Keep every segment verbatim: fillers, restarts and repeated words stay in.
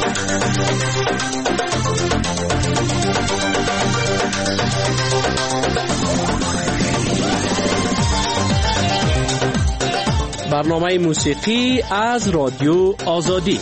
برنامه موسیقی از رادیو آزادی.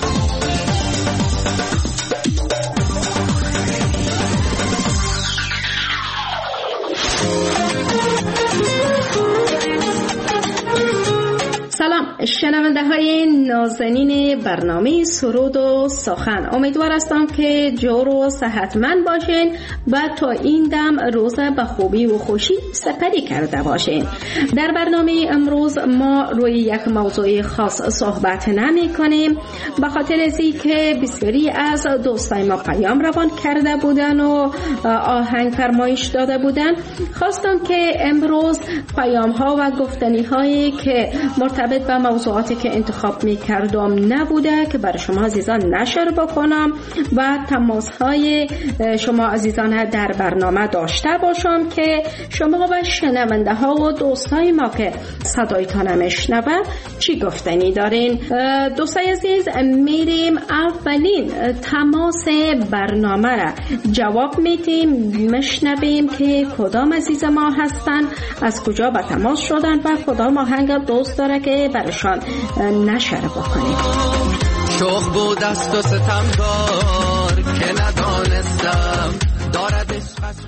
سلام شنونده های نازنین برنامه سرود و سخن، امیدوار هستم که جور و صحتمند باشین و تا این دم روز به خوبی و خوشی سپری کرده باشین. در برنامه امروز ما روی یک موضوع خاص صحبت نمی کنیم، به خاطر از که بسیاری از دوستای ما پیام روان کرده بودن و آهنگ فرمایش داده بودن. خواستم که امروز پیام ها و گفتنی هایی که مرتبط به موضوعاتی که انتخاب می کردم نبوده که برای شما عزیزان نشر بکنم و تماس های شما عزیزان در برنامه داشته باشم که شما و شنونده ها و دوستای ما که صدایتان میشنوه چی گفتنی دارین. دوستای عزیز، میریم اولین تماس برنامه را جواب میدیم، میشنویم که کدام عزیز ما هستن، از کجا به تماس شدن و کدام آهنگ دوست داره که برشان نشر بکنیم. شوق بود است و ستمگار که ندانستم دارد.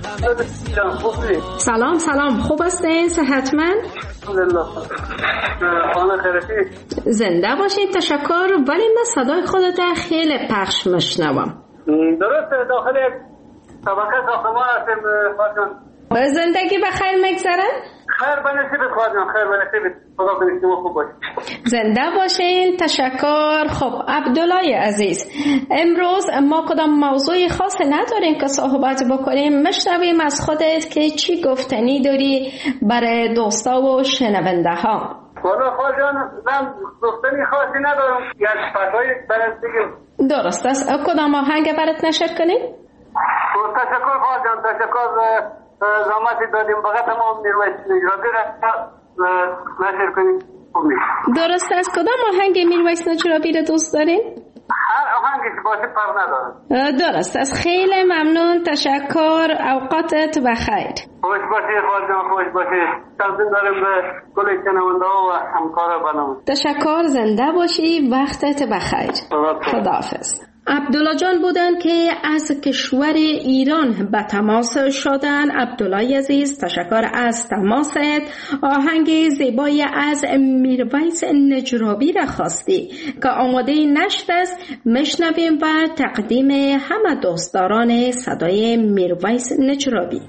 سلام سلام، خوب هستین؟ صحتمند؟ الحمدلله. خانه خیرتی زنده باشید. تشکر. ولی من صدای خودت خیلی پخش میشنوم. درست داخل طبقه ساختمان هستیم خواهد. زندگی بخیر میگذره؟ خیر بنصیبت خواهد جان، خیر بنصیبت. خدا کنید شما خوب باشید. زنده باشین. تشکر. خب عبدالله عزیز، امروز ما کدام موضوع خاص نداریم که صحبت بکنیم، مشنویم از خودت که چی گفتنی داری برای دوستا و شنونده ها. والا خواهد جان من گفتنی خاصی ندارم، یک فتوای برات بگم. درست است. کدام آهنگ برات نشر کنیم؟ تشکر خواهد جان، تشکر. زحمتی دادیم فقط ما میرویس نجرابی را نشر کنیم. درست است. کدام آهنگ میرویس نجرابی را دوست دارین؟ هر آهنگی که باشه فرق نداره. درست است. خیلی ممنون. تشکر. اوقاتت بخیر. خوش باشید خواهد جان، خوش باشید. تقدیم داریم به کل شنونده ها و همکار برنامه. تشکر. زنده باشی. وقتت بخیر. خداحافظ. عبدالله جان بودن که از کشور ایران به تماس شدن. عبدالله عزیز، تشکر از تماست. آهنگ زیبایی از میرویس نجرابی را خواستی که آماده نشد است، مشنویم و تقدیم همه دوستداران صدای میرویس نجرابی.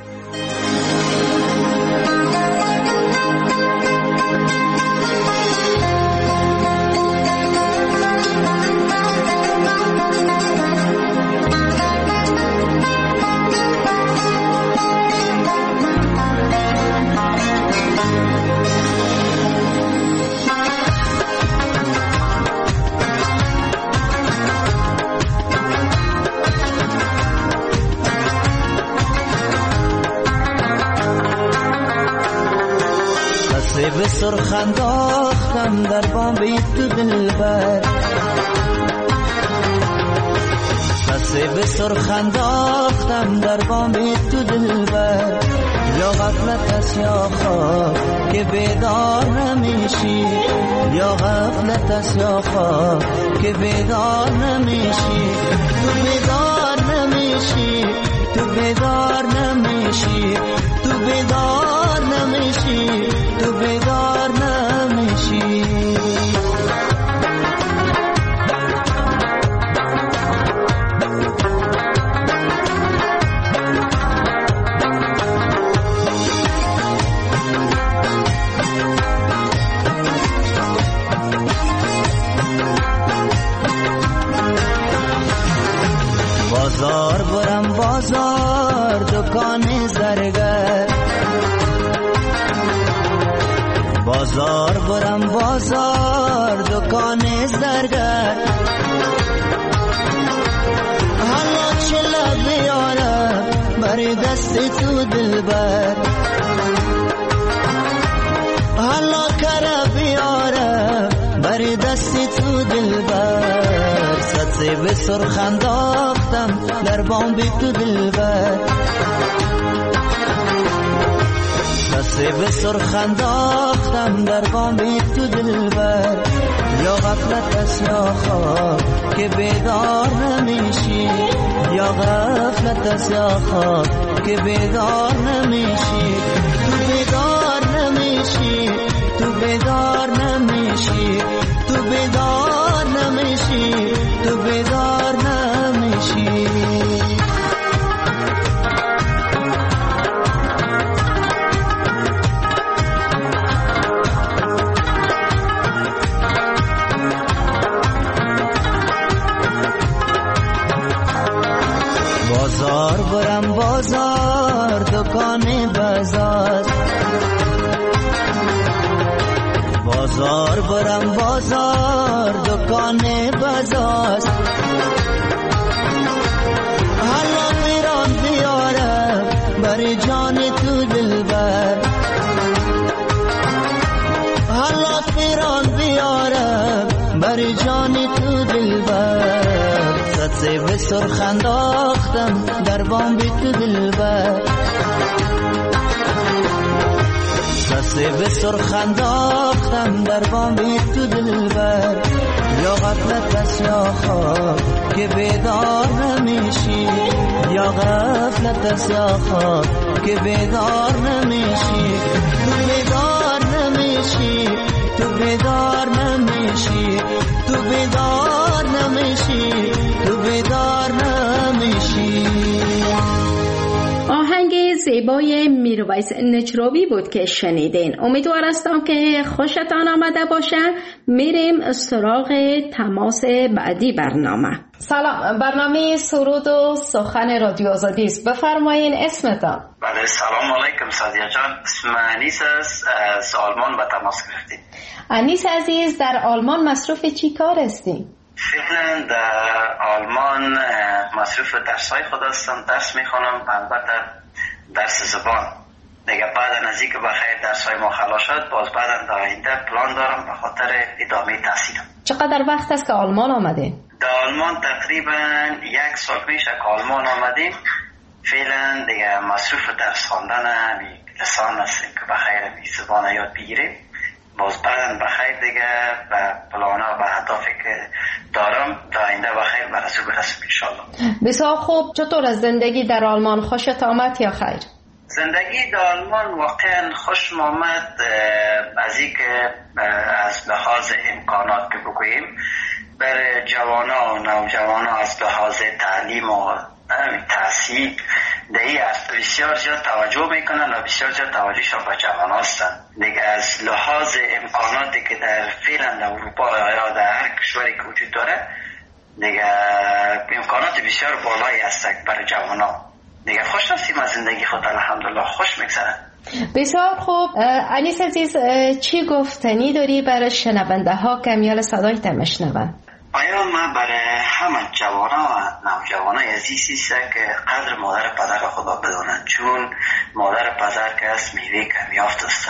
به سرخ انداختم در بام تو دلبر، قصه به سرخ انداختم در بام تو دلبر. یا غفلت است یا خواب که بیدار نمیشی، یا غفلت است یا خواب که بیدار نمیشی. تو بیدار نمیشی، تو بیدار نمیشی، تو بیدار نمیشی، تو بیدار نمیشی. بازار برم بازار دکان زرگر، بازار برم بازار دکان زرگر. حالا چلا بیارم بر دست تو دلبر، حالا کرا بیارم بر دست تو دلبر. صد سیب سرخ انداختم در بام بی تو دلبر سیب سرخ انداختم در بام بی تو دلبر یا غفلت است یا خواب که بیدار نمیشی یا غفلت است یا خواب که بیدار نمیشی تو بیدار نمیشی تو بیدار نمیشی تو بیدار نمیشی تو بیدار نمیشی بازار برم بازار دکان بازار بازار برم بازار دکان بازار حالا میرم بیارم بر جان تو دلبر حالا میرم بیارم بر جان تو دلبر سیب سرخ انداختم در بام بی تو دلبر سیب سرخ انداختم در بام بی تو دلبر یا غفلت است یا خواب که بیدار نمیشی یا غفلت است یا خواب که بیدار نمیشی تو بیدار نمیشی تو بیدار نمیشی تو بیدار نمیشی تو بیدار نمیشی. آهنگ زیبای میرویس نجراوی بود که شنیدین. امیدوار هستم که خوشتان آمده باشن. میریم سراغ تماس بعدی برنامه. سلام، برنامه سرود و سخن رادیو آزادی است. بفرمایین اسمتان. بله، سلام علیکم سادیا جان. اسم انیس است، از آلمان به تماس گرفتیم. انیس عزیز، در آلمان مصروف چی کار هستی؟ فعلا در آلمان مصروف درسای خود هستم، درس میخونم، البته درس زبان. دیگه بعد از اینکه بخیر درسای ما خلاص شد، باز بعد در آینده پلان دارم به خاطر ادامه تحصیلم. چقدر وقت است که آلمان آمده؟ در آلمان تقریبا یک سال میشه که آلمان آمدیم. فعلا دیگه مصروف درس خواندن همین لسان هستیم که بخیر همین زبان یاد بگیریم. باز بعدن بخیر دیگه و پلانا و اهدافی که دارم در آینده بخیر برسو برسیم انشالله. بسیار خوب. چطور از زندگی در آلمان؟ خوشت آمد یا خیر؟ زندگی در آلمان واقعا خوش آمد، از این که از لحاظ امکانات که بگوییم بر جوانا و نوجوانا از لحاظ تعلیم و تحصیل دیگه بسیار زیاد توجه میکنن و بسیار زیاد توجهشان به جوان هستن. دیگه از لحاظ امکاناتی که در فعلا در اروپا یا در هر کشوری که وجود داره دیگه امکانات بسیار بالایی هست برای جوان ها. دیگه خوش هستیم از زندگی خود، الحمدلله خوش میگذره. بسیار خوب. انیس عزیز، چی گفتنی داری برای شنونده ها که میال صدای تمشنون؟ آیا من برای همه جوانا و نوجوانای عزیزی است که قدر مادر پدر خدا بدانند، چون مادر پدر که از میوه کم یافت است.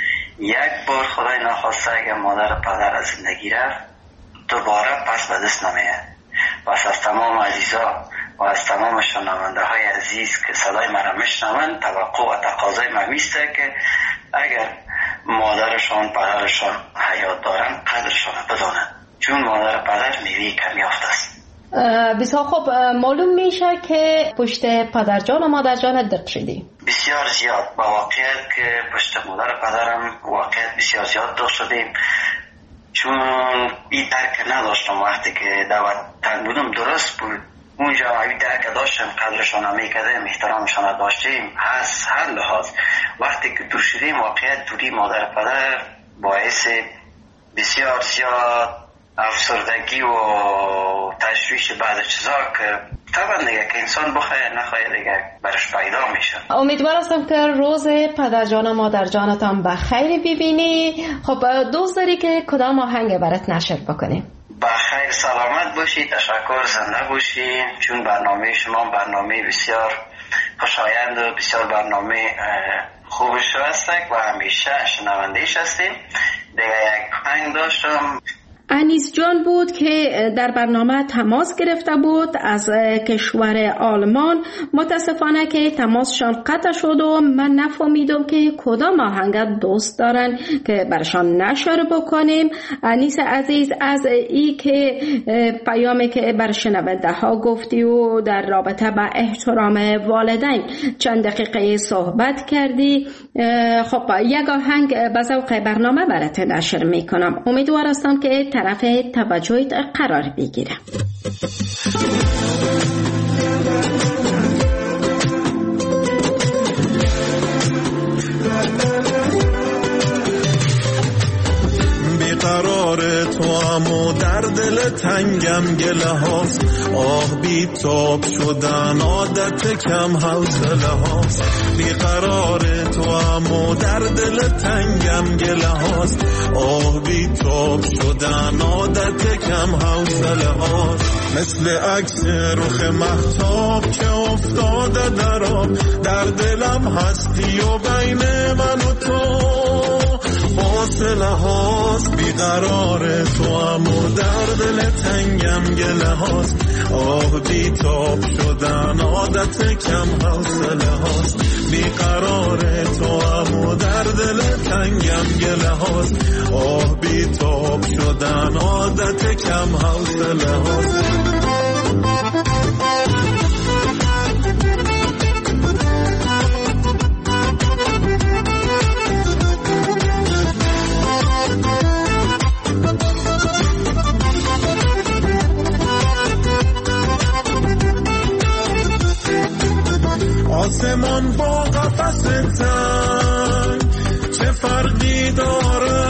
یک بار خدای نخواسته اگر مادر پدر از زندگی رفت دوباره پس به دست نمیاد. پس از تمام عزیزا و از تمام شنونده های عزیز که صدای مرا میشنوند توقع و تقاضای من میسته که اگر مادرشان پدرشان حیات دارن قدرشان بدانند، چون مادر پدر میوه کم یافت است. بسیار خوب. معلوم میشه که پشت پدرجان و مادرجان دق شدی؟ بسیار زیاد. با واقعیت که پشت مادر پدرم واقعیت بسیار زیاد دق شدیم، چون این درک نداشتم. وقتی که در وطن بودم درست بود، اونجا این درک داشتم، قدرشان میکردیم، احترامشان داشتیم. هست هر لحاظ وقتی که دور شدیم واقعیت دوری مادر پدر باعث بسیار زیاد افسردگی و تشویش بعد چیزا که طبعا دیگه که انسان بخواه نخواه دیگه برش پیدا میشه. امیدوار هستم که روز پدرجان و مادرجانتان بخیر ببینی. خب دوست داری که کدام آهنگ برات نشر بکنیم؟ بخیر سلامت باشی، تشکر، زنده باشی، چون برنامه شما برنامه بسیار خوشایند و بسیار برنامه خوبش هست و همیشه شنوندهش هستیم. دیگه یک آهنگ داشتم انیس جان بود که در برنامه تماس گرفته بود از کشور آلمان. متاسفانه که تماسشان قطع شد و من نفهمیدم که کدام آهنگ دوست دارن که برشان نشر بکنیم. انیس عزیز، از ای که پیامی که بر شنونده ها گفتی و در رابطه با احترام والدین چند دقیقه صحبت کردی، خب یک آهنگ به ذوق برنامه برات نشر میکنم. امیدوار هستم که طرف توجهت قرار بگیره. بیقرار تو امو در دل تنگم گله هاست، آه بی تاب شدن عادت کم حوصله هاست. بیقرار تو امو در دل تنگم گله هاست، آه بی تاب شدن عادت کم حوصله هاست. مثل عکس رخ مهتاب که افتاده در آب، در دلم هستی و بین من و تو فاصله هاست. بیقرار تو امو در دل تنگم گله هاست، آه بی تاب شدن عادت کم حوصله هاست. بیقرار تو امو در دل تنگم گله هاست، آه بی تاب شدن عادت کم حوصله هاست. آسمان با قفس تنگ چه فرقی داره؟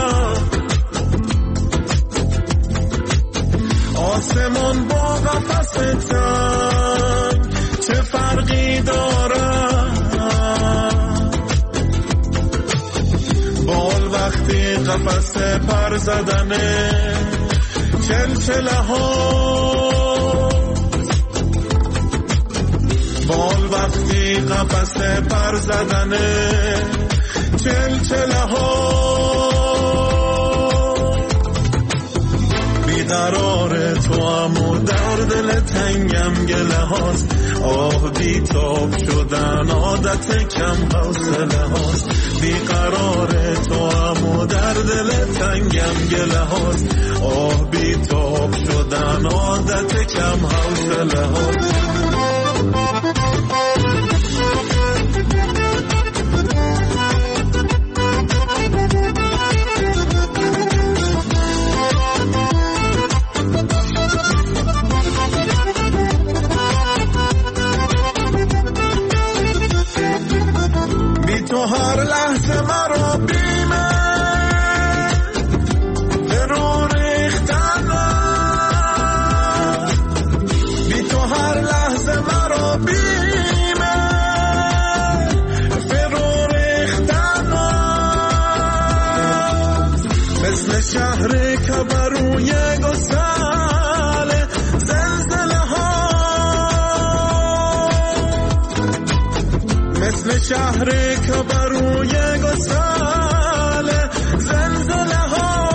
آسمان با قفس تنگ چه فرقی داره؟ بال وقتی قفس پر زدنه چلچله ها، بال وقتی قفس پر زدنه چلچله ها. بیقرار تو امو در دل تنگم گله هاست، آه بی تاب شدن عادت کم حوصله هاست. بیقرار تو امو در دل تنگم گله هاست، آه بی تاب شدن عادت کم حوصله هاست. تو هر لحظه مرا بیمه فرو ریختنه، بی تو هر لحظه مرا بیمه فرو ریختنه. مثل شهر که بروی گسل زلزله ها، مثل شهر که بروی گسل زلزله ها.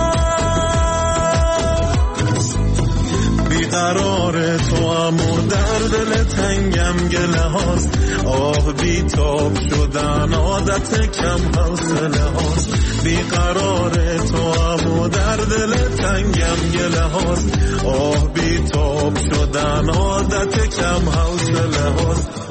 بیقرار تو امو در دل تنگم گله هاست، آه بی تاب شدن عادت کم حوصله هاست. بیقرار تو امو در دل تنگم گله هاست، آه بی تاب شدن عادت کم حوصله هاست.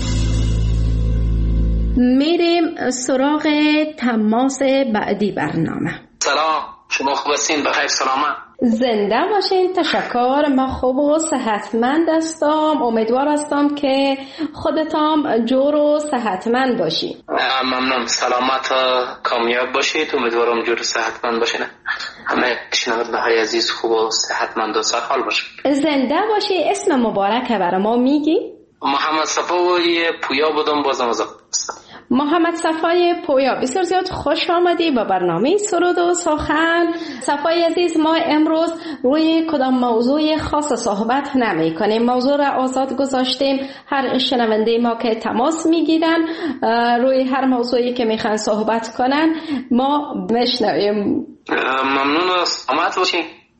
میریم سراغ تماس بعدی برنامه. سلام، شما خوب هستین؟ بخیر سلامت؟ زنده باشین. تشکر، من خوب و صحتمند هستم. امیدوار هستم که خودتان جور و صحتمند باشین. ممنون، سلامت و کامیاب باشید. امیدوارم جور و صحتمند باشین. همه شنونده های عزیز خوب و صحتمند و سرحال باشین. زنده باشی. اسم مبارک برای ما میگی؟ محمد صفای پویا بودم، بازم از محمد صفای پویا، بسیار زیاد خوش آمدی به برنامه سرود و سخن. صفای عزیز، ما امروز روی کدام موضوع خاص صحبت نمی کنیم، موضوع را آزاد گذاشتیم. هر شنونده ما که تماس میگیرن روی هر موضوعی که میخوان صحبت کنن ما بشنویم. ممنون، سلامت باشین.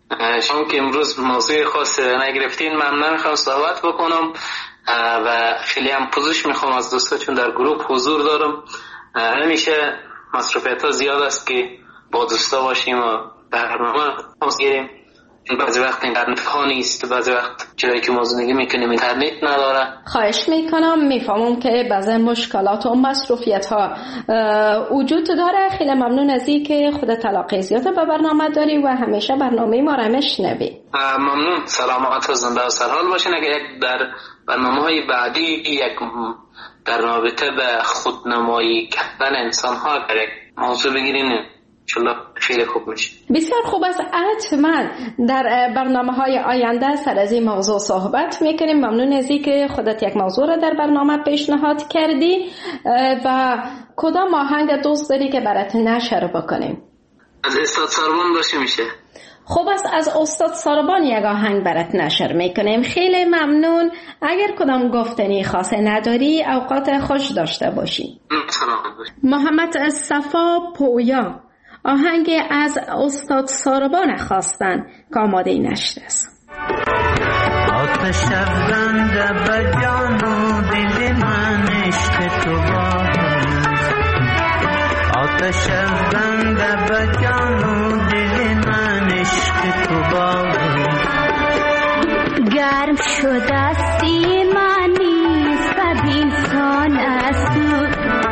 شما که امروز موضوع خاص نگرفتین، من نمیخوام صحبت بکنم و خیلی هم پوزش میخوام از دوستا، چون در گروه حضور دارم. همیشه مصروفیت ها زیاد است که با دوستا باشیم و برنامه گیریم. بعضی وقت اینترنت ها نیست، بعضی وقت جایی که ما زندگی میکنیم اینترنت نداره. خواهش میکنم، میفهمم که بعضی مشکلات و مصروفیت ها وجود داره. خیلی ممنون از این که خود تلاقی زیاد به برنامه داری و همیشه برنامه ما را میشنوی. ممنون، سلامت و زنده و سرحال باشین. اگر یک در برنامه های بعدی یک در رابطه به خودنمایی کردن انسان ها اگر یک موضوع بگیرین انشالله خیلی خوب میشه. بسیار خوب است. حتما در برنامه های آینده سر از این موضوع صحبت میکنیم. ممنون از این که خودت یک موضوع را در برنامه پیشنهاد کردی و کدام آهنگ دوست داری که برات نشر بکنیم؟ از استاد ساربان باشه میشه. خوب است، از استاد ساربان یک آهنگ برات نشر میکنیم. خیلی ممنون. اگر کدام گفتنی خاصی نداری اوقات خوش داشته باشی. محمد صفا پویا آهنگ از استاد ساربان خواستن که آماده نشده است. آتش افکنده به جان و دل من عشق تو باز، آتش افکنده به جان و دل من عشق تو باز، گرم شده سیمانی صد انسان است تو،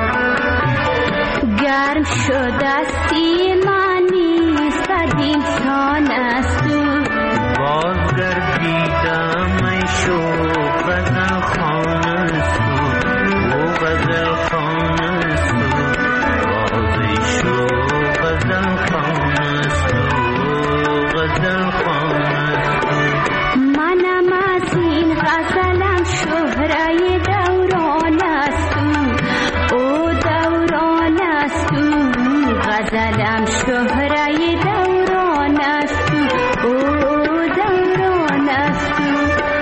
گرم شده سیمانی صد انسان است تو، باز گردیدم ای شو غزل خانه است تو، او غزل خانه است تو، باز ای شو غزل خانه است تو، غزل خانه است تو. منم از این غزلم شهره دوران است تو، او دوران است تو، غزلم شهره دوران است تو، او دوران است تو.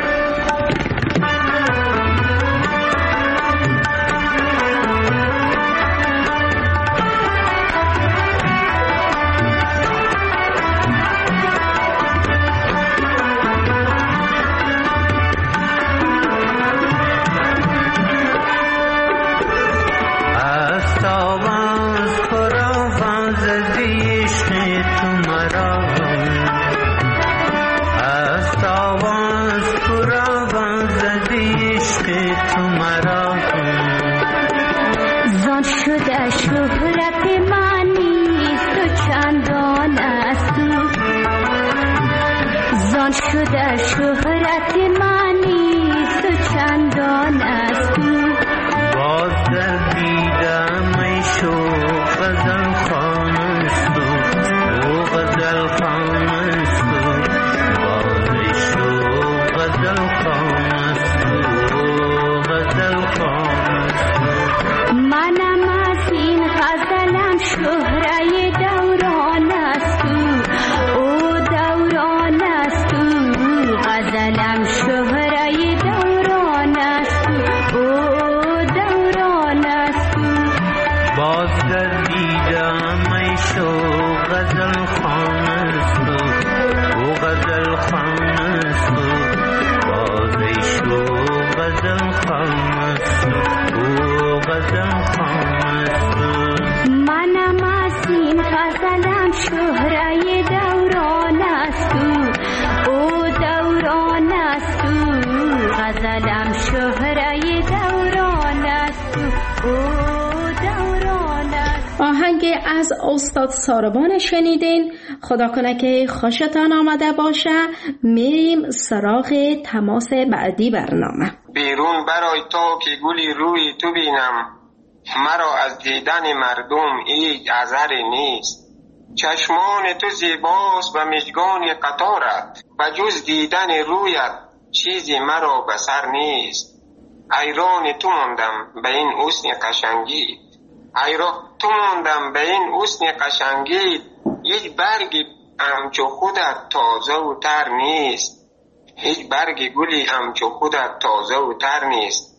شده شهرت من نیست و چندان است تو، زان شده شهرت من نیست و چندان است تو، باز گردیدم ای شو غزل خانه است تو، او غزل خانه است تو، باز ای شو غزل خانه است تو، او غزل خانه است تو. منم از این غزلم شهره دوران است تو، او دوران است تو، غزلم شهره دوران است تو، او دوران است تو، باز گردیدم ای شو غزل خانه است تو، او غزل خانه است تو، باز ای شو غزل خانه است تو، او غزل خانه است تو. منم از این غزلم شهره دوران است تو، او دوران است تو، غزلم شهره دوران است تو، او دوران است. آهنگ از استاد ساربان شنیدین. خدا کنه که خوشتان آمده باشه. میریم سراغ تماس بعدی برنامه. بیرون برای تا که گلی روی تو بینم، مرا از دیدن مردم هیچ اثری نیست. چشمان تو زیباست و مژگان قطارت، و جز دیدن رویت چیزی مرا به سر نیست. حیران تو ماندم به این حسن قشنگی، حیران تو ماندم به این حسن قشنگی، هیچ برگی همچو خودت تازه و تر نیست، هیچ برگ گلی همچو خودت تازه و تر نیست.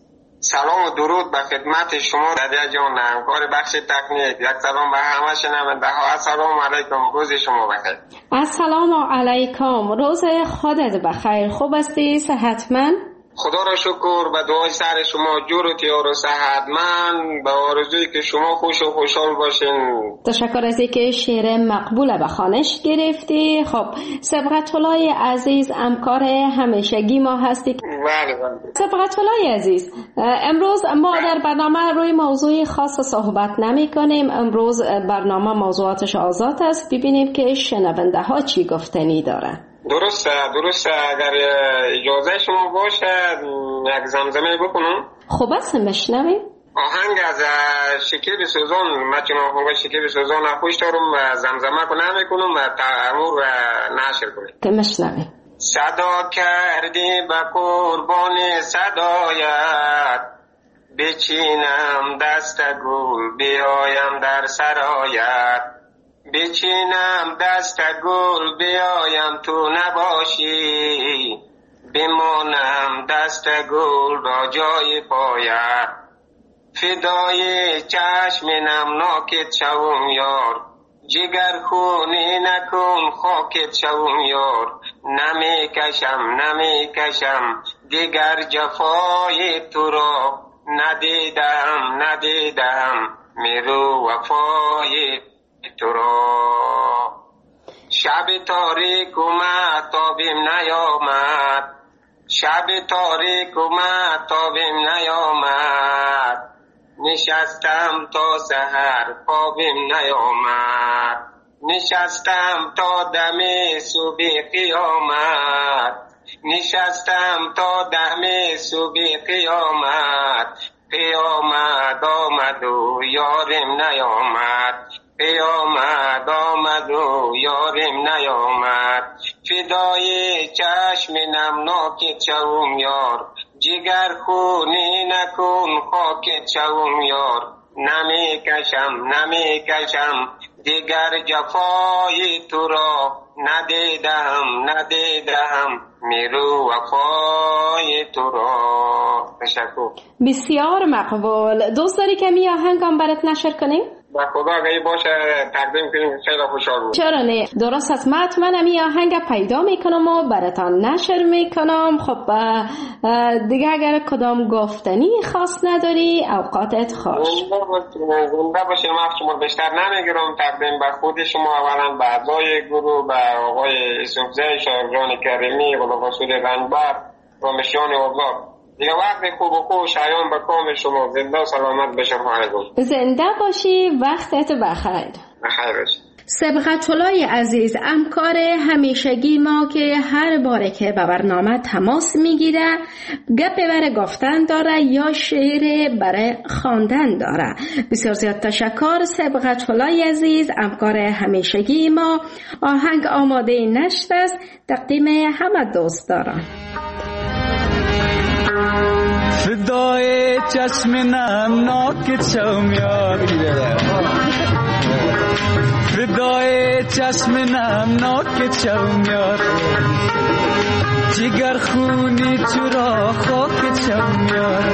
سلام و درود به خدمت شما رادیو جان، همکار بخش تکنیک. یک سلام به همه شنونده ها. السلام علیکم، روز شما بخیر. السلام علیکم، روز خودت بخیر. خوب هستی؟ صحتمند؟ خدا را شکر. به دعای سر شما جور و تیار و صحتمند، به آرزویی که شما خوش و خوشحال باشین. تشکر از اینکه شعر مقبول به خوانش گرفتی. خب سبقت‌الله عزیز، همکار همیشگی ما هستی. بله بله. سبقت‌الله عزیز، امروز ما در برنامه روی موضوع خاص صحبت نمی کنیم. امروز برنامه موضوعاتش آزاد است. ببینیم که شنونده ها چی گفتنی دارن. درسته درسته. اگر اجازه شما باشه یک زمزمه بکنم. خوب است، مشنویم. آهنگ از شکیب سوزان، من چون آهنگ شکیب سوزان خوش دارم و زمزمه کنم میکنم و تعمور و نشر کنیم که مشنویم. صدا کردی به قربان صدایت، بچینم دست گل بیایم در سرایت، بچینم دست گل بیایم تو نباشی، بمانم دست گل را جای پایت، فدای چشم نمناکت شوم یار، جگر خونی نکن خاکت شوم یار، نمی کشم نمی کشم دیگر جفای تو را، ندیدم ندیدم میرو وفای تو را. شب تاریک اومد تابیم نیامد، شب تاریک اومد تابیم نیامد، نشستم تا سحر خوابیم نیامد، نشستم تا دم صبح قیامت، نشستم تا دم صبح قیامت، قیامت آمد و یارم نیامد، قیامت آمد و یارم نیامد، فدای چشم نمناکت شوم یار، جگر خونی نکن خاکت شوم یار، نمی کشم نمی کشم دیگر جفای تو را، ندیدم ندیدم میرو وفای تو را. تشکر. بسیار مقبول. دوست داری که می آهنگم برات نشر کنیم؟ با خدا اگه باشه تقدیم کنیم، خیلی خوشحال بود. چرا نه؟ درست است. من حتما می آهنگ پیدا میکنم و براتان نشر میکنم. خب دیگه اگر کدام گفتنی خاص نداری اوقاتت خوش. زنده باشین. وقت شما بیشتر نمیگیرم. تقدیم به خود شما، اولا به اعضای گروه، به آقای یوسفزی شایگان کریمی، غلام مسعود رنجبر و مشیان اولاد. دیگه وقت خوب و خوب شایان به کام شما. زنده و سلامت بشه. خواهرگون زنده باشی. وقتت بخیر. بخیر باشی. سبقت‌الله عزیز، همکار همیشگی ما که هر باره که به برنامه تماس میگیره گپ برای گفتن داره یا شعر برای خواندن داره. بسیار زیاد تشکر سبقت‌الله عزیز، همکار همیشگی ما. آهنگ آماده نشت است، تقدیم همه دوست دارم. فدای چشم نمناکت شوم یار، فدای چشم نمناکت شوم یار، جگر خونی چرا خاکت شوم یار،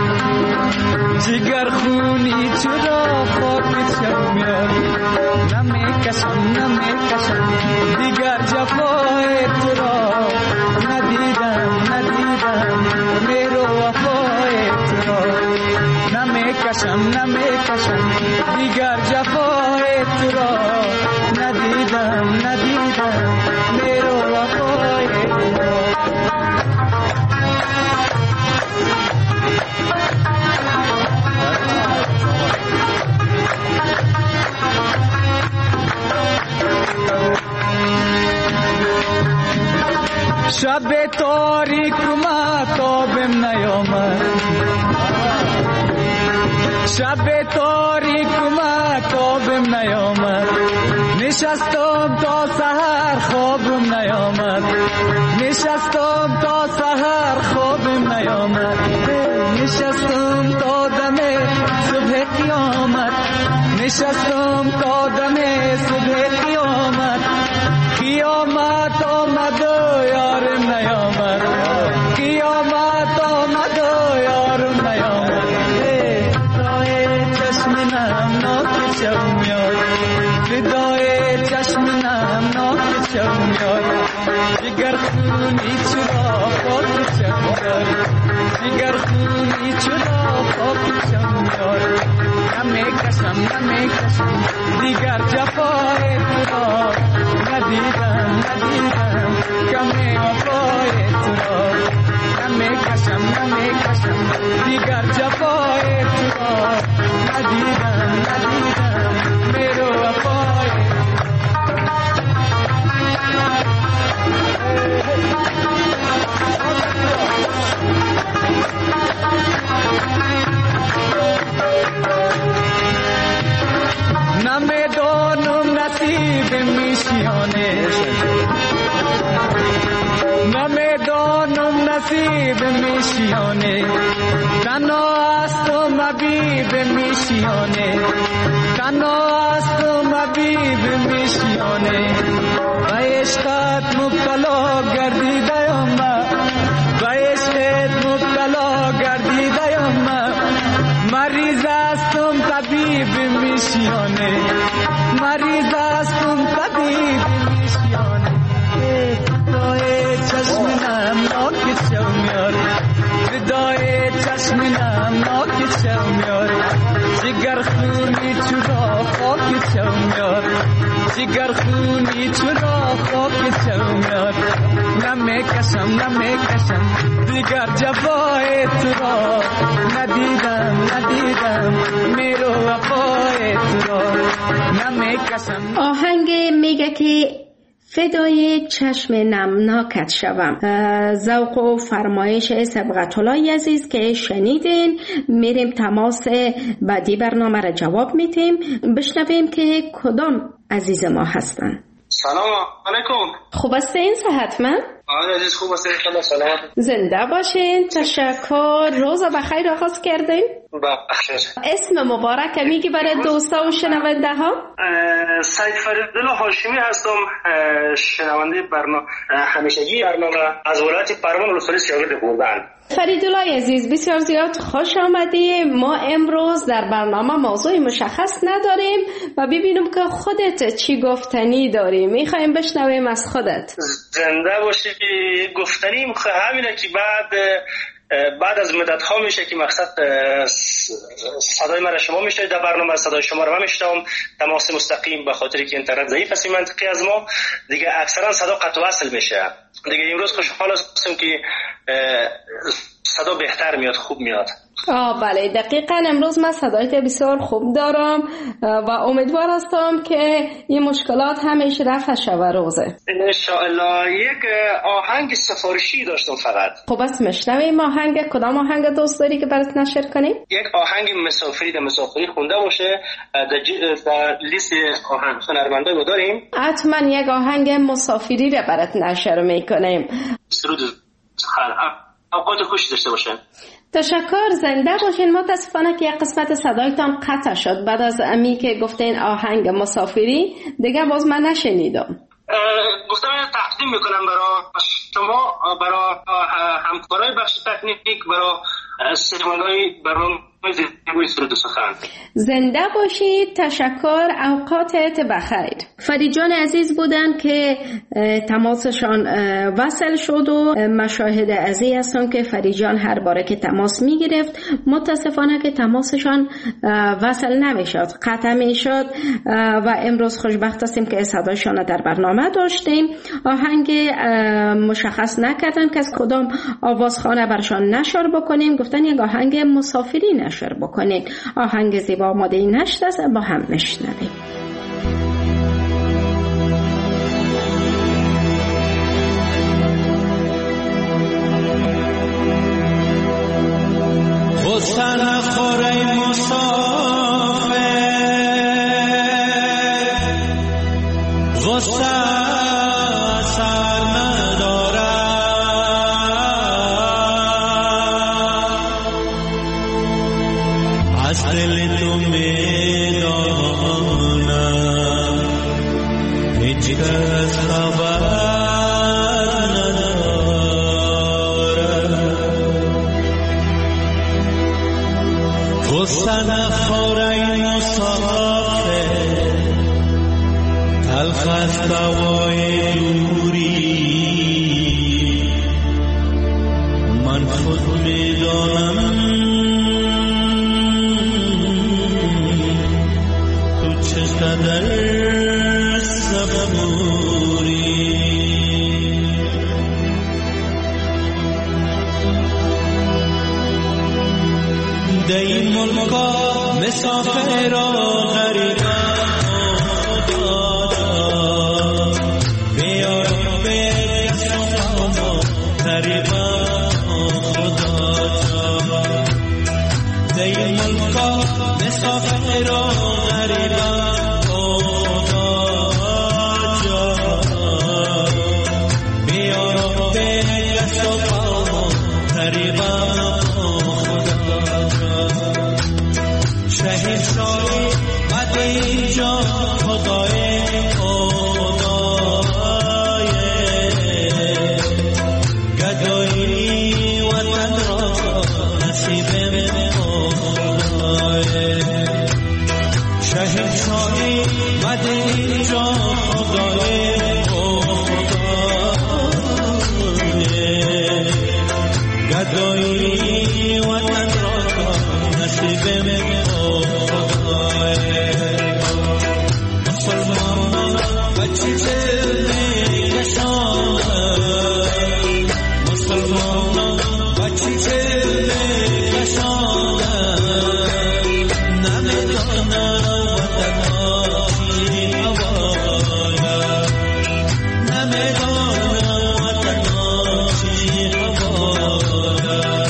جگر خونی چرا خاکت شوم یار، نمی کشم نمی کشم دیگر جفای تو را، ندیدم ندیدم میرو وفای تو را، نمی کشم نمی کشم دیگر جفای تو را، ندیدم ندیدم میرو وفای تو را. شب تاریک ماتابم نیامد، شب تاریک ماتابم نیامد، نشستم تا سحر خوابم نیامد، نشستم تا سحر خوابم نیامد، نشستم تا دم صبح قیامت، نشستم تا دم صبح قیامت، قیامت آمد و یارم نیامد، قیامت آمد و یارم نیامد، جگر خونی چرا خاک چم میاری جگر خونی چرا خاک چم میاری نمیکشم نمیکشم دیگر جفای تو را ندیدم ندیدم کمی وفای تو را نمیکشم نمیکشم دیگر جفای تو را ندیدم ندیدم میرو وفای نمیدانم نصیب میشیانه نمیدانم نصیب میشیانه تنها است و مبیب میشیانه تنها است و مبیب میشیانه و عشقت مبتلا گردیدم من و عشقت مبتلا گردیدم من مریض هستم طبیب میشیانه مریض هستم طبیب میشیانه فدای چشم نمناک چم میاری فدای چشم نمناک چم میاری جگر خونی چرا خاک چم میاری جگر خونی چرا خاک چم میاری نمیکشم نمیکشم دیگر جفای تو را ندیدم ندیدم میرو وفای تو را نمیکشم. آهنگ میگه که فدای چشم نمناکت شوم. ذوق و فرمایش سبقت الله عزیز که شنیدین. میریم تماس بعدی برنامه را جواب میتیم. بشنویم که کدام عزیز ما هستن. سلام علیکم. خوب هستین؟ صحتمند؟ آره عزیز خوب هستین. سلام. زنده باشین. تشکر. روز بخیر آغاز کردین؟ بخیر. اسم مبارک میگی برای دوستا و شنونده ها؟ سید فریدالله هاشمی هستم، شنونده برنامه همیشگی برنامه از ولایت پروان ولسوالی سیاوش بردن. فریدالله عزیز بسیار زیاد خوش آمدی. ما امروز در برنامه موضوع مشخص نداریم و ببینیم که خودت چی گفتنی داری. میخوایم بشنویم از خودت. زنده باشی. گفتنی میخواه همینه که بعد بعد از مدت ها میشه که مقصد صدای من شما میشه در برنامه، صدای شما رو من میشنوم تماس مستقیم، به خاطر که اینترنت ضعیف است منطقی از ما دیگه اکثرا صدا قطع و وصل میشه. دیگه امروز خوشحال هستم که صدا بهتر میاد، خوب میاد. آه بله دقیقا امروز من صدایت بسیار خوب دارم و امیدوار هستم که این مشکلات همیشه رفع شود روزه انشاءالله. یک آهنگ سفارشی داشتم فقط. خب بس مشنویم آهنگ. کدام آهنگ دوست داری که برات نشر کنیم؟ یک آهنگ مسافری در مسافری خونده باشه در لیست آهنگ هنرمندای ما داریم. حتما یک آهنگ مسافری رو برات نشر میکنیم. سرود اوقات خوش داشته باشن. تشکر. زنده باشین. متاسفانه که یک قسمت صدایتان قطع شد بعد از امی که گفتین آهنگ مسافری دیگه باز من نشنیدم. گفتم تقدیم میکنم برای شما، برای همکارای بخش تکنیک، برای سرمانای برنامه زیبای سرود سخن. زنده باشید. تشکر. اوقاتت بخیر. فریجان عزیز بودن که تماسشان وصل شد و مشاهد عزیز هستم که فریجان هر باره که تماس میگرفت متاسفانه که تماسشان وصل نمیشد، قطع میشد و امروز خوشبخت هستیم که صدایشان در برنامه داشتیم. آهنگ مشخص نکردن که از کدام آوازخانه برشان نشر بکنیم. گفتن یک آهنگ مسافری نشر بکنید. آهنگ زیبا آماده این هشت است، با هم نشنویم. غصه نخوره مسافر، غصه سر نداره، از دل تو میدانم هیچ کس خبر غصه نخوره ای مسافر، تلخ از دوای دوری میدانم تو چقدر صبوری. در این ملکا مسافر و غریبان خدا جا بیار به کسان و غریبان خدا جا. در این ملکا مسافر و غریبان خدا جا بیار به کسان و غریبان خدا جا. شهید شایی مد اینجا خدای خدای گدایی وطن را نصیب خدای. شهید شایی مد اینجا خدای خدای گدایی وطن را نصیب مسلمان بچی دل کشانه، مسلمان بچی دل کشانه، نمیدانه وطن آشی هوایه، نمیدانه وطن آشی هوایه.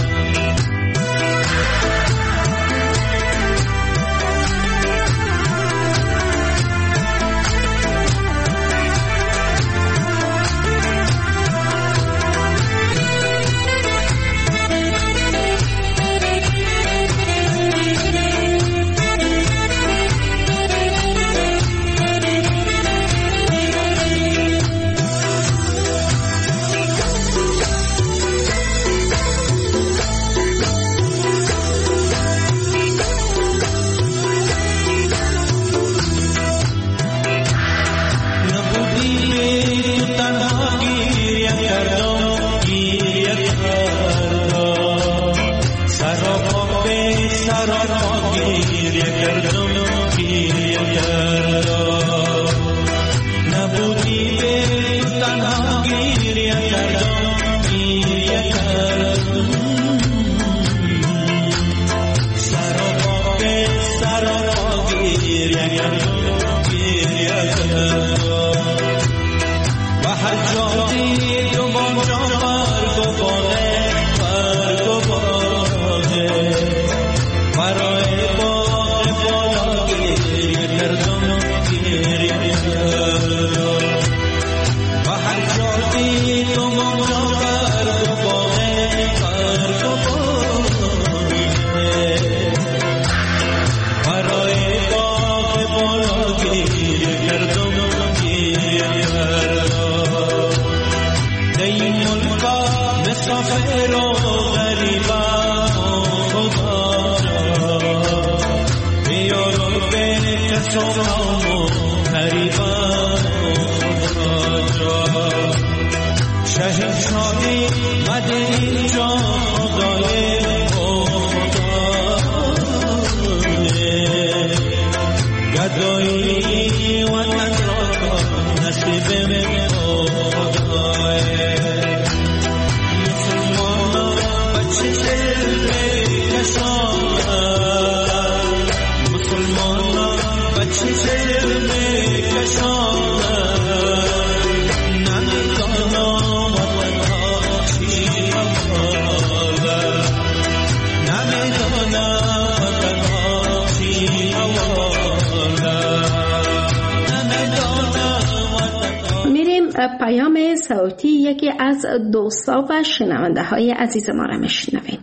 پیام صوتی یکی از دوستا و شنونده های عزیز ما را میشنویم.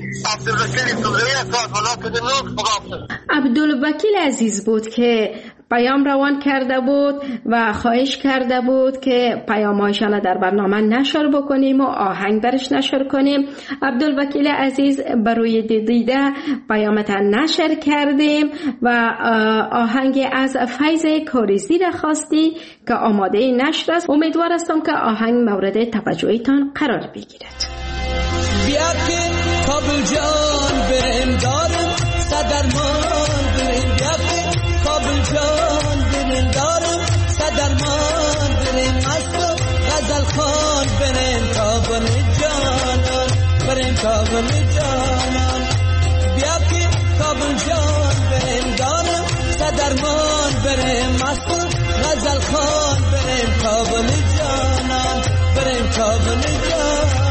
عبدالوکیل عزیز بود که پیام روان کرده بود و خواهش کرده بود که پیام‌هایشان در برنامه نشر بکنیم و آهنگ درش نشر کنیم. عبدالوکیل عزیز بروی دیده پیامتان نشر کردیم و آهنگ از فیض کاریزی را خواستی که آماده نشر است. امیدوار هستم که آهنگ مورد توجهتان قرار بگیرد. بیا که کابل جان بریم دارم صدرمان بریم، بیا که کابل جان بریم دارم صدرمان بریم، مست و غزل خان بریم کابل جانان بریم کابل جانان. بیا که کابل جان بریم دارم صدرمان بریم، مست و غزل خان بریم کابل جانان بریم کابل جانان.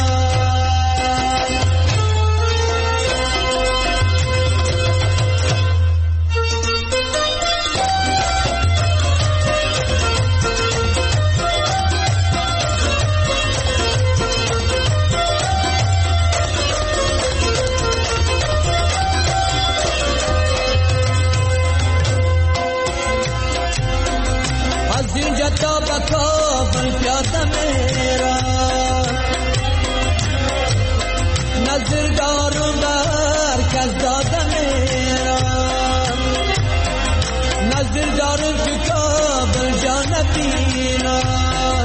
تا به کابل پیاده میرم، نظر دارم بر کس داده میرم، نظر دارم که کابل جا نبینم،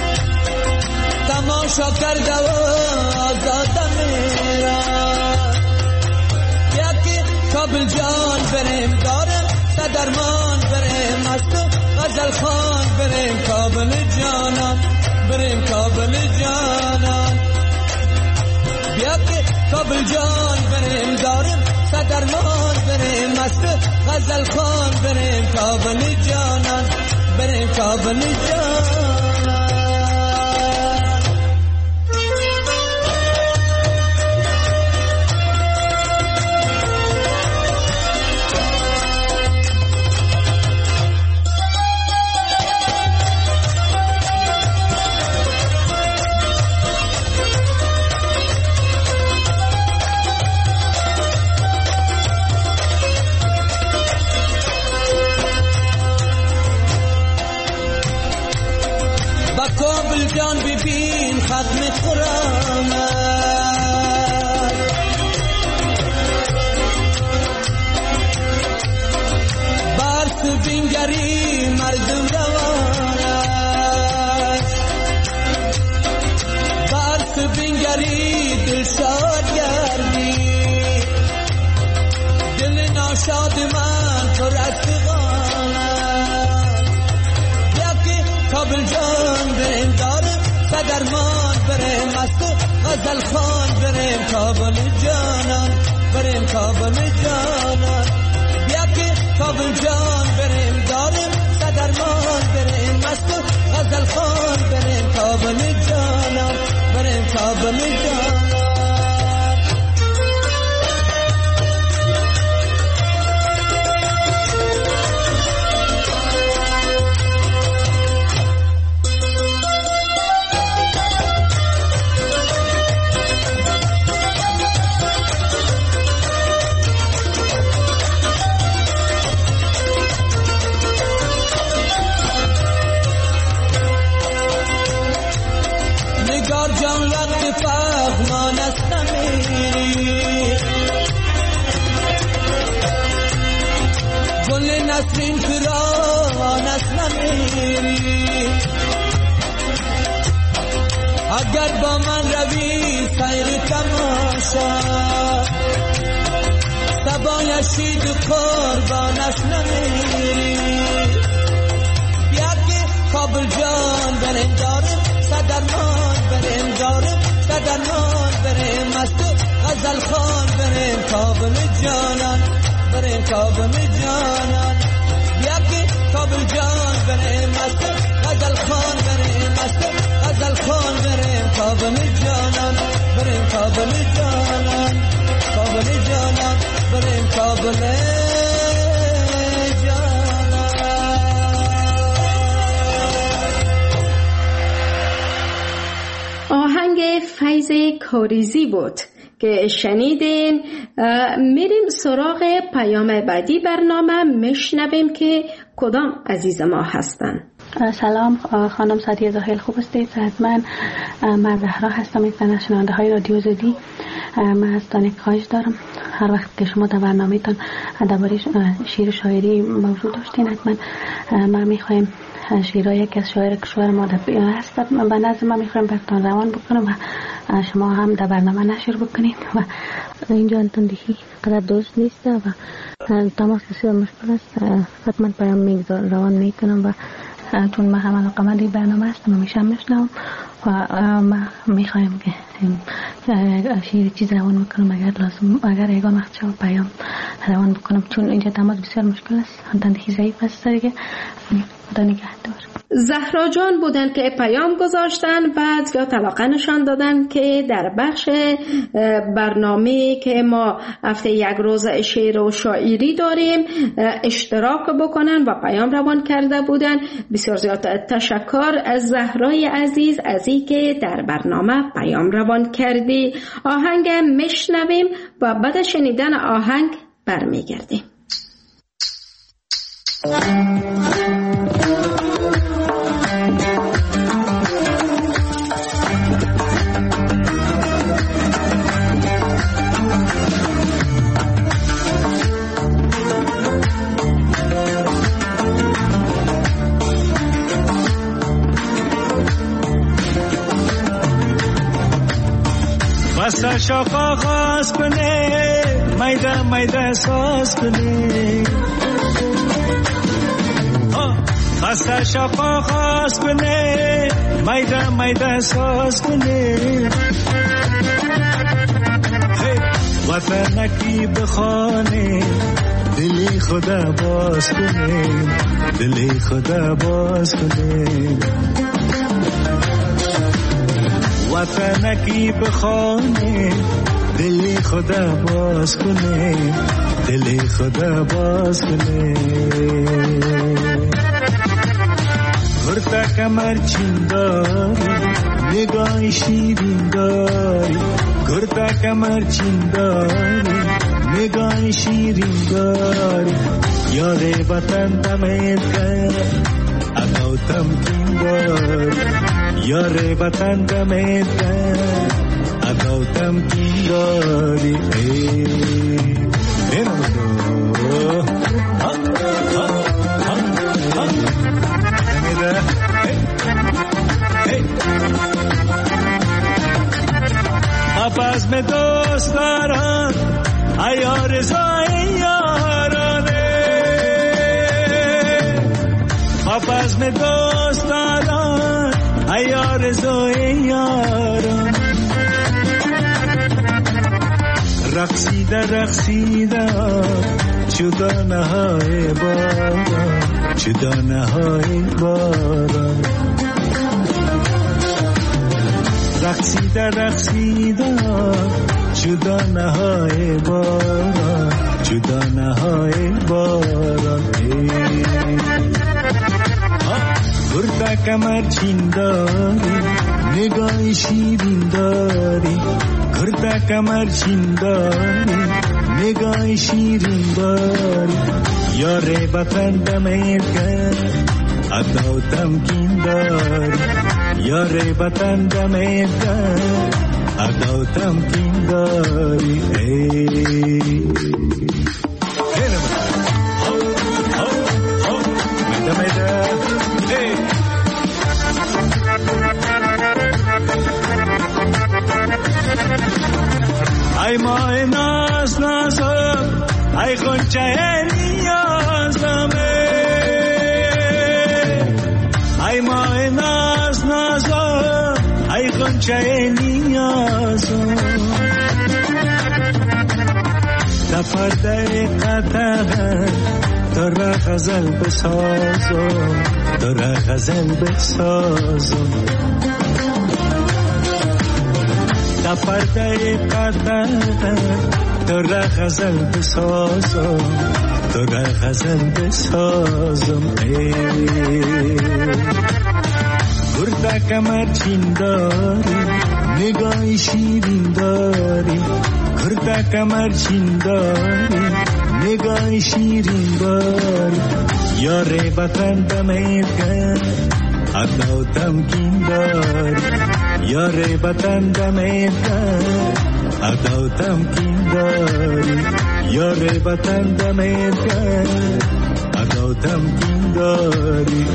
تماشا کرده و آزاده میرم. بیا که کابل جان بریم دارم صدرمان بریم، مست غزل خان بریم کابل جانان بریم کابل جانان. بیا که کابل جان بریم داریم صدرمان بریم، مست غزل خان بریم کابل جانان بریم کابل جانان. کابل جان ببین ختم قرآن، برس بینگری مردم روان است، برس بینگری دل شاد گردی، دل ناشاد من پر از فغان است. بیا که کابل جان بریم دارم صدرمان بریم، مست غزل خان بریم کابل جانان بریم کابل جانان. بیا که کابل جان بریم دارم صدرمان بریم، مست غزل خان بریم کابل جانان بریم کابل جانان. جان وقت فهمان است نمیری، گل نسرین فران است نمیری، اگر با من روی سیر تماشا، سبای شید قربان است نمیری. بیا که کابل جان بریم دارم صدرمان بریم دارم صدرمان بریم، مست غزل خان بریم کابل جانان بریم کابل جانان. بیا که کابل جان بریم، مست غزل خان بریم، مست غزل خان بریم کابل جانان بریم کابل جانان کابل جانان بریم کابل جانان. آهنگ فیض کاریزی بود که شنیدین. میریم سراغ پیام بعدی برنامه، میشنویم که کدام عزیز ما هستن. سلام خانم سعدیه، خیلی خوب هستید؟ حتما. من زهرا هستم، از شنونده های رادیو آزادی. من از دانک خواهش دارم هر وقت که شما در برنامه‌تان درباره شعر و شاعری موضوع داشتین، حتما ما میخوایم شعرهای یک از شاعر کشور ما هست، به نظر من میخوایم براتون روان بکنم و شما هم در برنامه نشر بکنید و اینجا انتندهی قدر درست نیست و تماس بسیار مشکل است. حتما پیام میگذار روان میکنم و چون من هم علاقه‌مند برنامه هستم و میشم میشنم و ما میخوایم که شیر چیز روان بکنم اگر لازم، اگر یگان وقت شما پیام روان بکنم، چون اینجا تماس بسیار مشکل است، انتندهی ضعیف است دیگه. خدا نگهدار. زهرا جان بودن که پیام گذاشتن، بعد یا طلاقه نشان دادن که در بخش برنامه که ما هفته یک روز شعر و شاعری داریم اشتراک بکنن و پیام روان کرده بودن. بسیار زیاد تشکر از زهرای عزیز از این که در برنامه پیام روان کردی. آهنگ میشنویم و بعد شنیدن آهنگ برمیگردیم. واسه شفا خواست کنه میده میده ساز کنه، واسه شفا خواست کنه میده میده ساز کنه، وطنکی بخانه دلی خدا باز کنه، دلی خدا باز کنه، وطنکی بخانه دلی خدا باز کنه، دلی خدا باز کنه. گرتا کمر چین داری نگاه شیرین داری، گرتا کمر چین داری نگاه شیرین داری، یاد وطن تمید کرد اگو تمکین داری، یار وطن دمید کرد اگو تمکین داری. آپاس میں دوستاران ایار زای یارانه، آپاس میں دوستاران ایار زای یارانه، رقصیده رقصیده چدانه های باران، چدانه های باران، رقصیده رقصیده چدانه های باران، چدانه های باران. گرتا کمر چین داری نگاه شیرین داری، گرتا کمر چین داری نگاه شیرین داری، یار وطن دمید کرد اگو تمکین داری، یار وطن دمید کرد اگو تمکین داری. ای ماه ناز نازم ای خونچه نیازمه، ای ماه ناز نازم ای خونچه نیازم، تفرده قطعه تو را غزل بسازم، تو را غزل بسازم، تفرده قطعه تو را غزل بسازم، تو را غزل بسازم. کرده کمر چین داری نگاه شیرین داری کرده کمر چین داری نگاه شیرین داری یاره بطن دمیر کن ادو تمکین داری یاره بطن دمیر کن ادو تمکین داری یاره بطن دمیر کن ادو تمکین داری.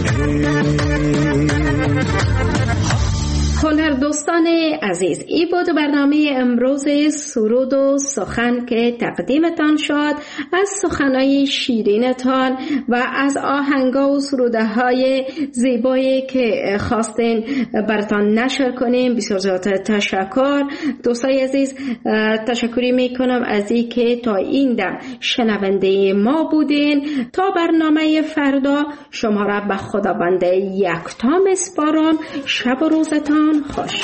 هنر دوستان عزیز، این بود برنامه امروز سرود و سخن که تقدیمتان شد از سخنهای شیرینتان و از آهنگا و سروده های زیبایی که خواستین براتان نشر کنیم. بسیار زیاد تشکر دوستای عزیز. تشکری میکنم از این که تا این دم شنونده ما بودین. تا برنامه فردا شما را به خداوند یکتا میسپارم. شب و روزتان خوش.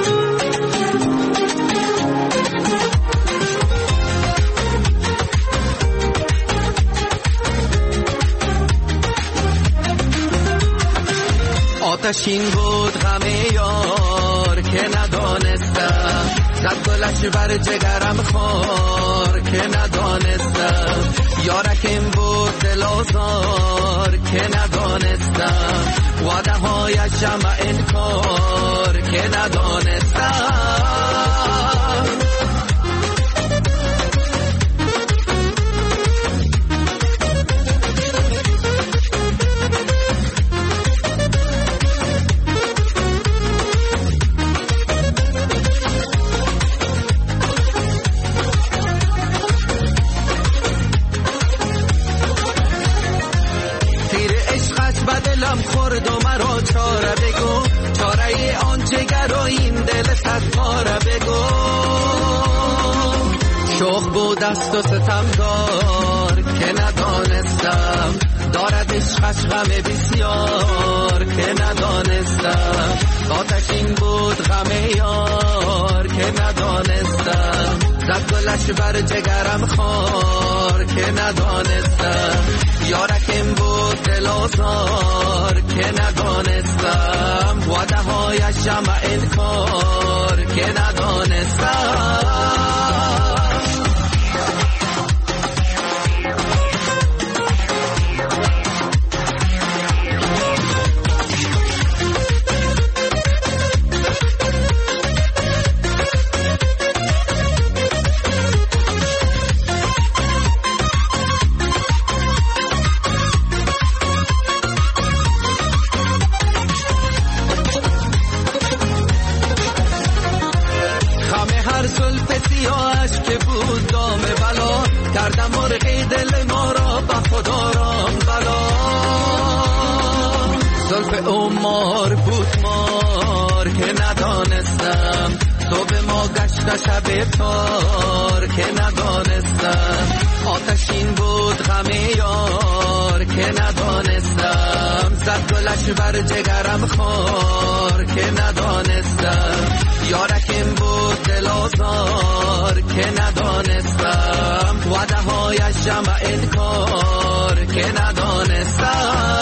آتشین بود غم یار که ندانستم زد گلش بر جگرم خار که ندانستم یارکم بود دل آزار که ندانستم وعده هایش جمع انکار که ندانستم دلم خورد و مرا چاره بگو چاره آن جگر و این دل ستاره بگو شوق بود است و ستمگار که ندانستم دارد عشقش غم بسیار که ندانستم آتشین بود غم یار که ندانستم زد گلش بر جگرم خار که ندانستم یارکم بود دل آزار که ندانستم وعده هایش جمع انکار که ندانستم کردم مرغی دل ما را به خدا رام بلا زلف عمر بود مار که ندانستم تو به ما گشت شب تار که ندانستم آتشین بود غم یار که ندانستم زد گلش بر جگرم خار که ندانستم یارکم بود دل آزار که ندانستم وعده هایش جمع انکار که ندانستم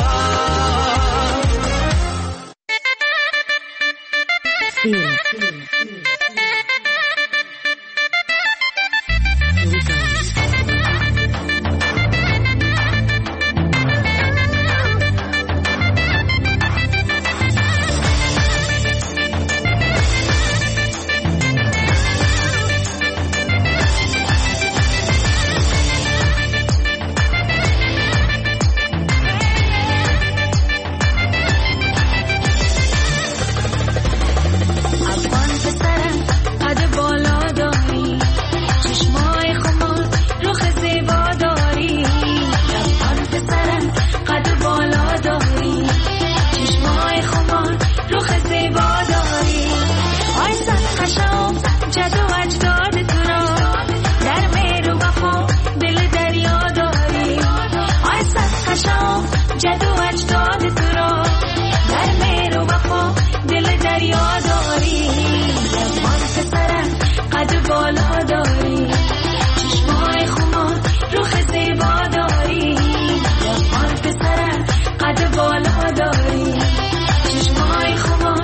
قد بالا داری چشمای خمار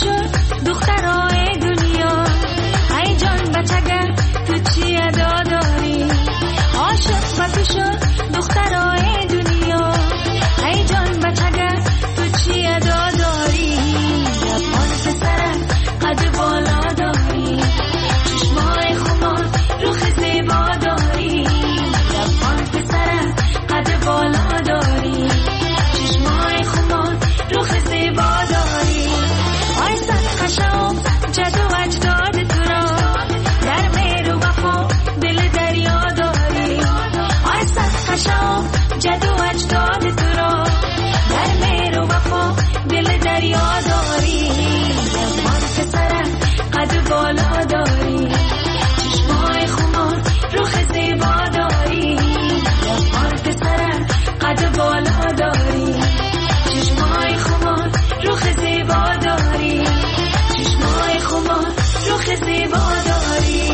شد دخترای دنیا ای جان بچگر تو چی ادا داری عاشق با تو شد دخترای دنیا ای جان بچگر تو چی ادا داری لبان پسرم قد بالا داری چشمای خمار روخ زیبا داری لبان پسرم قد بالا داری چشمای خمار روخ زیبا داری آی صد قشم جد و اجداد تو را در مهر و وفا دل دریا داری آی صد قشم جد و اجداد تو را در مهر و وفا دل دریا داری لبان پسرم قد بالا داری چشمای خمار روخ زیبا داری لبان پسرم قد بالا داری چشمای خمار روخ زیبا داری چشمای خمار روخ زیبا داری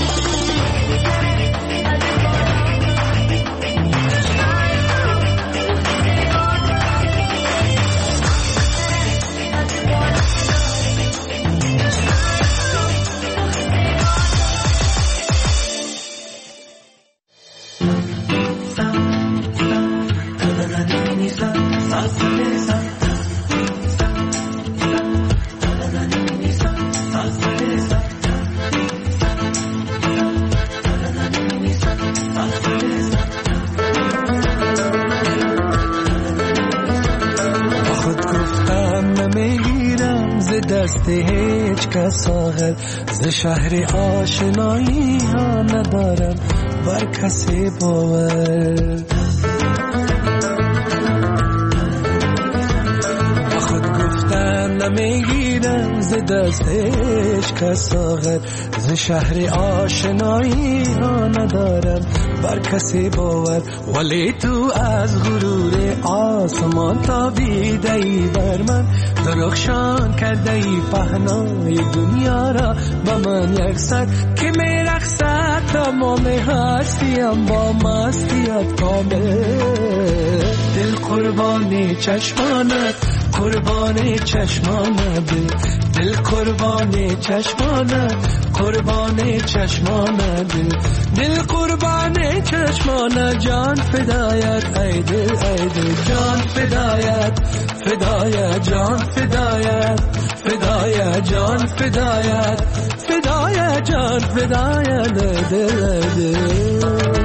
دست هیچ کس آخر ز شهر آشنایی ها ندارم بر کسی باور خود گفتن نمیگیرم ز دست هیچ کس آخر ز شهر آشنایی ها ندارم بر کسی باور ولی تو از غرور آسمان تابیده ای بر من درخشان کرده ای پهنای دنیا را با من یک سر که می رقصد تمام هستیم با مستیت کامل دل قربان چشمانت قربان چشمانت دل قربان چشمانت قربان چشمانت دل قربان چشمانت جان فدایت ای دل ای دل جان فدایت فدایت جان فدایت فدایت جان فدایت فدایت جان فدایت دل دل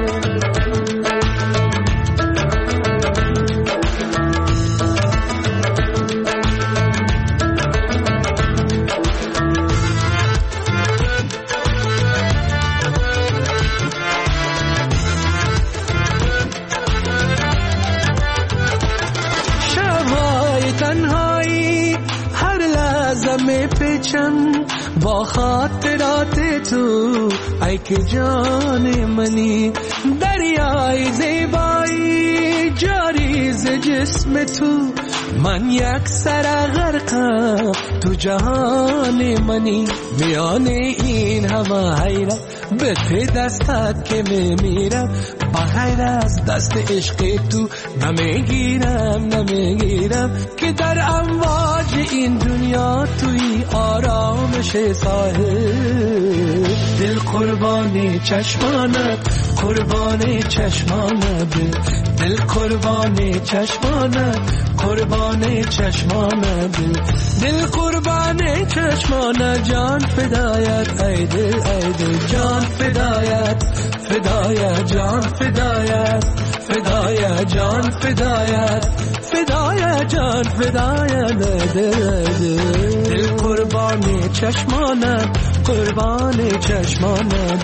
با خاطرات تو ای که جان منی دریای زیبایی جاری ز جسم تو من یک سر غرقم تو جهان منی میان این همه حیرت به ته دستت که میمیرم بغیر از دست عشق تو نمیگیرم نمیگیرم که در امواج این دنیا توی آرامش ساحل دل قربان چشمانت قربان چشمانت دل قربان چشمانت قربان چشمانت دل قربان چشمانت جان فدایت ای دل ای دل جان فدایت فدایت جان فدایت فدایت جان فدایت فدایت جان فدایت دل دل دل قربان چشمانت قربان چشمانت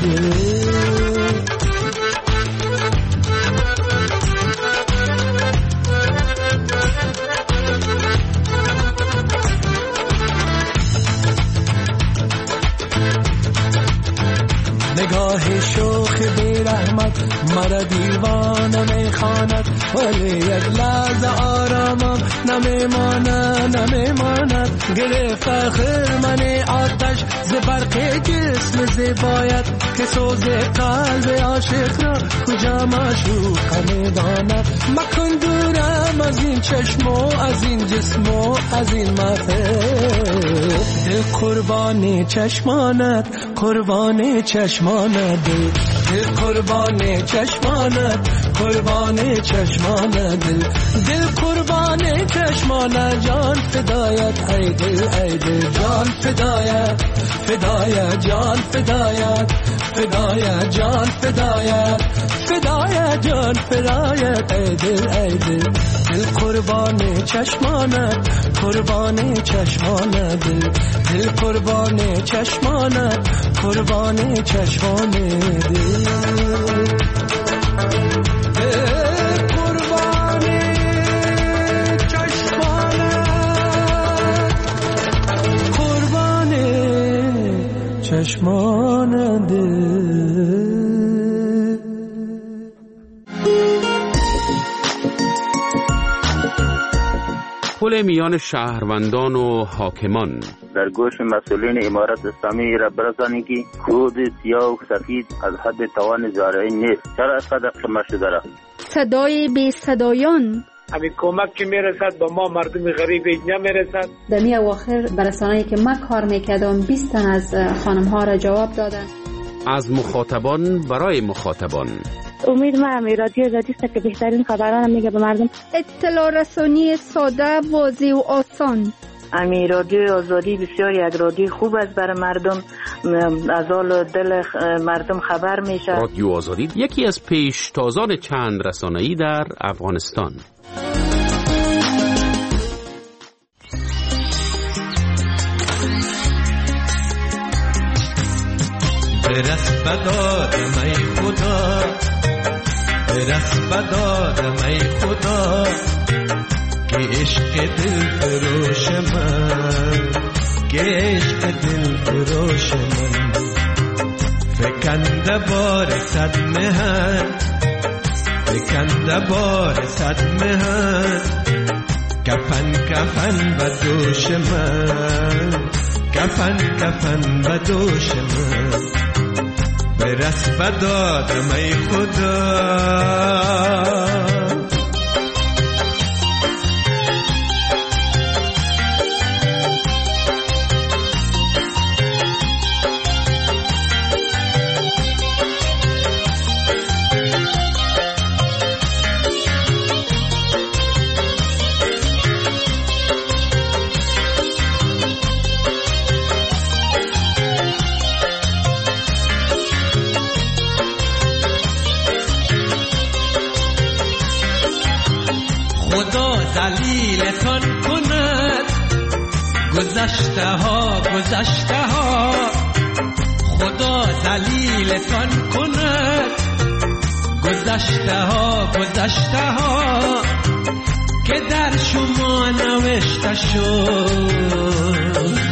نگاه شوخ بی رحمت مرا دیوانه میخواند، ولی یک لحظه آرامم نمیماند نمیماند. گرفت خرمن آتش ز برق جسم زیبایت، که سوز قلب عاشق را کجا معشوق میداند. مکن دورم از این چشم و از این جسم و از این مفه، دل قربان چشمانت قربان چشمانت، دل قربان چشمانت قربان چشمانت، دل دل قربان چشمانت، جان فدایت ای دل ای دل، جان فدایت فدایت جان فدایت فدایت جان فدایت فدایت جان فدایت ای دل ای دل، دل قربان چشمانت قربان چشمانت، دل دل قربان چشمانت قربان چشمان دل. چشمان دل. پل میان شهروندان و حاکمان. در گوش مسئولین امارت اسلامی را برسانید که کود سیاه و سفید از حد توان زارعین نیست. چرا اینقدر کم شده است؟ صدای بی صدایان. همین کمک که میرسد با ما مردم غریب نمیرسد. در می اواخر برسانه‌ای که من کار میکردم بیست تن از خانم ها را جواب دادن. از مخاطبان برای مخاطبان. امید ما می رادیو آزادی است که بهترین خبران میگه به مردم. اطلاع رسانی ساده، واضح و آسان. امی رادیو آزادی بسیار یک رادیو خوب است برای مردم، از حال دل مردم خبر میشه. رادیو آزادی یکی از پیشتازان چند رسانه‌ای در افغانستان. برس بدادم ای خدا، برس بدادم ای خدا، که عشق دل فروش من، که عشق دل فروش من، فکنده بار صد مهن، فکنده بار صد مهن، کفن کفن به دوش من، کفن کفن به دوش من، برس بدادم ای خدا. دلیلتان کند گذشته ها گذشته ها، خدا دلیلتان کند گذشته ها گذشته ها، که در شما نوشته شد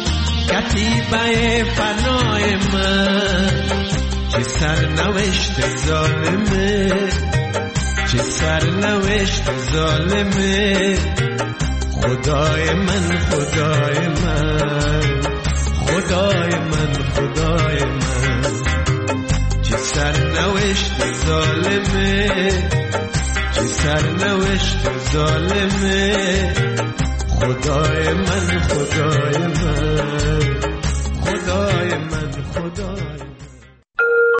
کتیبه فنای من، چه سرنوشت ظالمه، چه سرنوشت ظالمه، خدای من خدای من، خدای من خدای من، چه سرنوشت ظالمه، چه سرنوشت ظالمه، خدای من خدای من، خدای من.